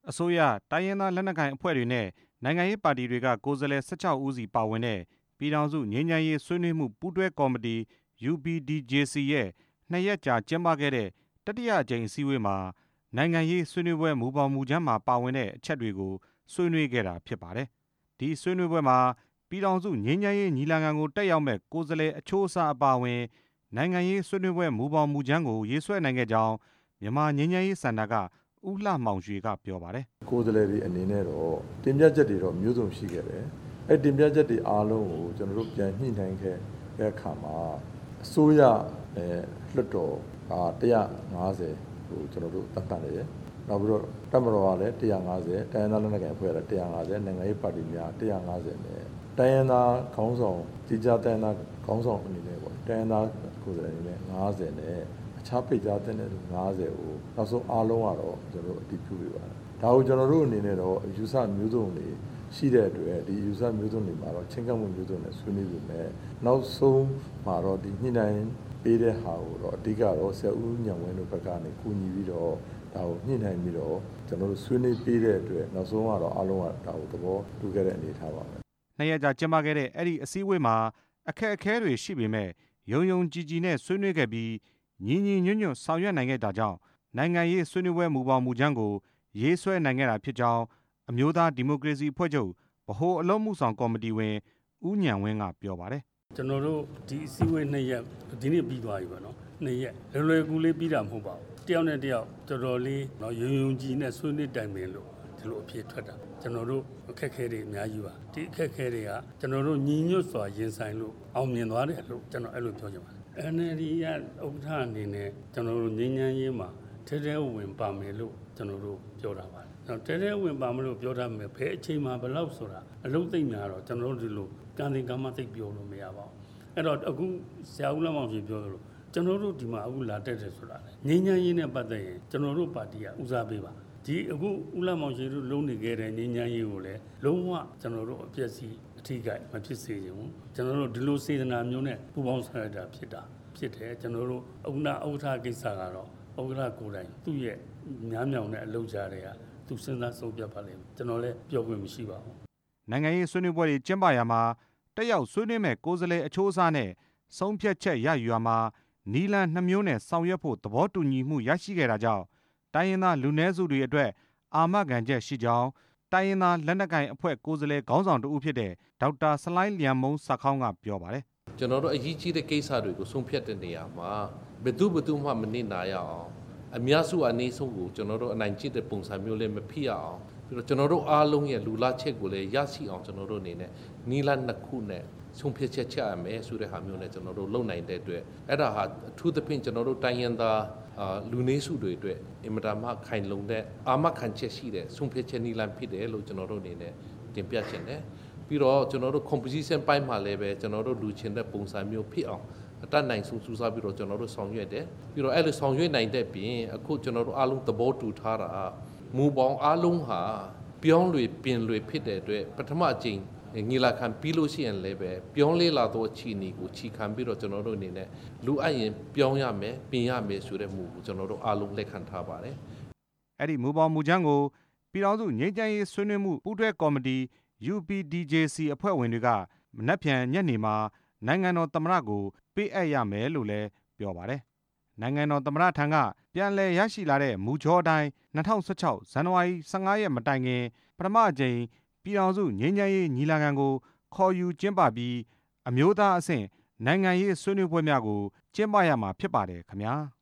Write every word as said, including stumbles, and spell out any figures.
အစိုးရတိုင်းရင်းသားလက်နက်ကိုင်အဖွဲ့တွေနဲ့နိုင်ငံရေးပါတီတွေကကိုယ်စားလှယ် ၁၆ ဦးစီပါဝင်တဲ့ပြည်ထောင်စုငြိမ်းချမ်းရေးဆွေးနွေးမှုပူးတွဲကော်မတီ ယူ ပီ ဒီ ဂျေ စီ ရဲ့နှစ်ရက်ကြာကျင်းပခဲ့တဲ့တတိယအကြိမ်အစည်းအဝေးမှာနိုင်ငံရေးဆွေးနွေးပွဲမူဘောင်မူကြမ်းမှာပါဝင်တဲ့အချက်တွေကိုဆွေးနွေးခဲ့တာဖြစ်ပါတယ်။ ဒီဆွေးနွေးပွဲမှာပြည်ထောင်စုငြိမ်းချမ်းရေးညီလာခံကိုတက်ရောက်မဲ့ကိုယ်စားလှယ်အချိုးအစားအပါအဝင်နိုင်ငံရေးဆွေးနွေးပွဲမူဘောင်မူကြမ်းကိုရေးဆွဲနိုင်ခဲ့ကြောင်းမြန်မာငြိမ်းချမ်းရေးစင်တာကဦးလှမောင်ရွှေကပြောပါတယ်။ကိုယ်စားလှယ်တွေအနေနဲ့တော့တင်ပြချက်တွေတော့မျိုးစုံရှိခဲ့တယ်။အဲ့တင်ပြချက်တွေအားလုံးကိုကျွန်တော်တို့ပြန်ညှိနှိုင်းခဲ့တဲ့အခါမှာအစိုးရနဲ့လွှတ်တော်ကone fiftyကိုကျွန်တော်တို့တက်တက်တယ်။နောက်ပြီးတော့တပ်မတော်ကလည်းone fiftyတိုင်းရင်းသားလက်နက်ကိုင်အဖွဲ့ကလည်းone fiftyနိုင်ငံရေးပါတီများone fiftyနဲ့တိုင်းရင်းသားခေါင်းဆောင်ကြီးကြတိုင်းသားခေါင်းဆောင်အနေနဲ့ပေါ့တိုင်းရင်းသားကိုယ်စားလှယ်အနေနဲ့fiftyနဲ့အခြားပိတ်ကြားတဲ့လူfiftyကိုနောက်ဆုံးအားလုံးကတော့ကျွန်တော်တို့အတည်ပြုပေးပါတယ်။ဒါကိုကျွန်တော်တို့အနေနဲ့တော့ယူဆမျိုးစုံတွေရှိတဲ့အတွက်ဒီယူဆမျိုးစုံတွေမှာတော့ချင်းကပ်မှုမျိုးစုံနဲ့ဆွေးနွေးပြီးမယ်။နောက်ဆုံးမှာတော့ဒီညှိနှိုင်းပေးတဲ့ဟာကိုတော့အဓိကတော့ဆရာဦးညံဝင်းတို့ဘက်ကနေကူညီပြီးတော့ဒါကိုညှိနှိုင်းပြီးတော့ကျွန်တော်တို့ဆွေးနွေးပေးတဲ့အတွက်နောက်ဆုံးကတော့အားလုံးကဒါကိုသဘောတူခဲ့တဲ့အနေအထားပါပဲ။နှစ်ရက်ကြာကျင်းပခဲ့တဲ့အဲ့ဒီအစည်းအဝေးမှာအခက်အခဲတွေရှိပေမဲ့ယုံယုံကြည်ကြည်နဲ့ဆွေးနွေးခဲ့ပြီးညီညီညွတ်ညွတ်ဆောင်ရွက်နိုင်ခဲ့တာကြောင့်နိုင်ငံရေးဆွေးနွေးပွဲမူဘောင်မူကြမ်းကိုရေးဆွဲနိုင်ခဲ့တာဖြစ်ကြောင်းအမျိုးသားဒီမိုကရေစီအဖွဲ့ချုပ်ဗဟိုအလုပ်မှုဆောင်ကော်မတီဝင်ဦးဉာဏ်ဝင်းကပြောပါတယ်။ကျွန်တော်တို့ဒီအစည်းအဝေးနှစ်ရက်ဒီနေ့ပြီးသွားပြီပေါ့နော်။နှစ်ရက်လွယ်လွယ်ကူလေးပြီးတာမဟုတ်ပါဘူး။တယောက်နဲ့တယောက်တော်တော်လေးနော်ယုံယုံကြည်နဲ့ဆွေးနွေးတိုင်ပင်လို့ဒီလိုအဖြစ်ထွက်တာကျွန်တော်တို့အခက်အခဲတွေအများကြီးပါ။ဒီအခက်အခဲတွေကကျွန်တော်တို့ညီညွတ်စွာရင်ဆိုင်လို့အောင်မြင်သွားတယ်လို့ကျွန်တော်အဲ့လိုပြောချင်ပါတယ်။ အန် အယ်လ် ဒီ ကဥက္ကဋ္ဌအနေနဲ့ကျွန်တော်တို့ငြိမ်းချမ်းရေးမှာထဲထဲဝင်ပါမယ်လို့ကျွန်တော်တို့ပြောတာပါ။တဲတဲဝင်ပါမလို့ပြောထားမယ်ဘယ်အချိန်မှာဘယ်လောက်ဆိုတာအလုံးသိမ့်များတော့ကျွန်တော်တို့ဒီလိုကံတင်ကမ္မသိပ်ပြောလို့မရပါဘူးအဲ့တော့အခုဆရာဦးလမောင်ကြီးပြောသလိုကျွန်တော်တို့ဒီမှာအခုလာတက်တယ်ဆိုတာလေငြိမ်းချမ်းရေးနဲ့ပတ်သက်ရင်ကျွန်တော်တို့ပါတီကဦးစားပေးပါဒီအခုဦးလမောင်ကြီးတို့လုံးနေခဲ့တဲ့ငြိမ်းချမ်းရေးကိုလည်းလုံးဝကျွန်တော်တို့အပြည့်စီအထီးကမဖြစ်စေချင်ဘူးကျွန်တော်တို့ဒီလိုစေတနာမျိုးနဲ့ပူပေါင်းဆောင်ရွက်တာဖြစ်တာဖြစ်တယ်ကျွန်တော်တို့ဥက္ကဋ္ဌဥက္ကဋ္ဌကိစ္စကတော့ဥက္ကဋ္ဌကိုယ်တိုင်သူ့ရဲ့များမြောင်တဲ့အလုပ်ကြတွေကသူစဉ်းစားဆုံးဖြတ်ပါလိမ့်မယ်ကျွန်တော်လည်းပြောခွင့်မရှိပါဘူးနိုင်ငံရေးဆွေးနွေးပွဲတွေကျင်းပရာမှာတက်ရောက်ဆွေးနွေးမဲ့ကိုယ်စားလှယ်အချိုးအစားနဲ့ဆုံးဖြတ်ချက်ရယူရမှာနီလန်နှစ်မျိုးနဲ့ဆောင်ရွက်ဖို့သဘောတူညီမှုရရှိခဲ့တာကြောင့်တိုင်းရင်းသားလူနည်းစုတွေအတွက်အာမခံချက်ရှိကြောင်းတိုင်းရင်းသားလက်နက်ကိုင်အဖွဲ့ကိုယ်စားလှယ်ခေါင်းဆောင်တဦးဖြစ်တဲ့ဒေါက်တာဆလိုင်းလျံမုံစခေါင်းကပြောပါတယ်ကျွန်တော်တို့အရေးကြီးတဲ့ကိစ္စတွေကိုဆုံးဖြတ်တဲ့နေရာမှာဘယ်သူဘယ်သူမှမနစ်နာရအောင်အများစုအနေဆုံးကိုကျွန်တော်တို့အနိုင်ကျင့်တဲ့ပုံစံမျိုးလေးမဖြစ်ရအောင်ပြီးတော့ကျွန်တော်တို့အားလုံးရဲ့လူလားချက်ကိုလည်းရရှိအောင်ကျွန်တော်တို့အနေနဲ့နီလာနှစ်ခုနဲ့ဆုံးဖြတ်ချက်ချရမယ်ဆိုတဲ့ဟာမျိုးနဲ့ကျွန်တော်တို့လုပ်နိုင်တဲ့အတွက်အဲ့ဒါဟာအထူးသဖြင့်ကျွန်တော်တို့တိုင်းရင်းသားလူနည်းစုတွေအတွက်အင်မတန်မှခိုင်လုံတဲ့အာမခံချက်ရှိတဲ့ဆုံးဖြတ်ချက်နီလာဖြစ်တယ်လို့ကျွန်တော်တို့အနေနဲ့တင်ပြချင်တယ်ပြီးတော့ကျွန်တော်တို့ composition ပိုင်းမှာလည်းပဲကျွန်တော်တို့လူချင်းတဲ့ပုံစံမျိုးဖြစ်အောင်အတတ်နိုင်ဆုံးစူးစမ်းပြီးတော့ကျွန်တော်တို့ဆောင်ရွက်တယ်ပြီးတော့အဲ့လိုဆောင်ရွက်နိုင်တဲ့ပြင်အခုကျွန်တော်တို့အားလုံးသဘောတူထားတာမူပေါင်းအားလုံးဟာပြောင်းလဲပြင်လဲဖြစ်တဲ့အတွက်ပထမအကြိမ်ညီလာခံပြီးလို့ရှိရင်လည်းပဲပြောင်းလဲလာသောအခြေအနေကိုခြိခံပြီးတော့ကျွန်တော်တို့အနေနဲ့လူအပ်ရင်ပြောင်းရမယ်ပြင်ရမယ်ဆိုတဲ့မူကိုကျွန်တော်တို့အားလုံးလက်ခံထားပါတယ်အဲ့ဒီမူပေါင်းမူချမ်းကိုပြည်ထောင်စုငြိမ်းချမ်းရေးဆွေးနွေးမှုပူးတွဲကော်မတီ ယူ ပီ ဒီ ဂျေ စီ အဖွဲ့ဝင်တွေကမနက်ဖြန်ညနေမှာနိုင်ငံတော်သမ္မတကိုပေးအပ်ရမယ်လို့လည်းပြောပါတယ်နိုင်ငံတော်သမ္မတထံကပြန်လည်ရရှိလာတဲ့မူချောအတိုင်း၂၀၁၆ဇန်နဝါရီ၁၅ရက်မတိုင်ခင်ပထမအကြိမ်ပြည်ထောင်စုငြိမ်းချမ်းရေးညီလာခံကိုခေါ်ယူကျင်းပပြီးအမျိုးသားအဆင့်နိုင်ငံရေးဆွေးနွေးပွဲများကိုကျင်းပရမှာဖြစ်ပါတယ်ခင်ဗျာ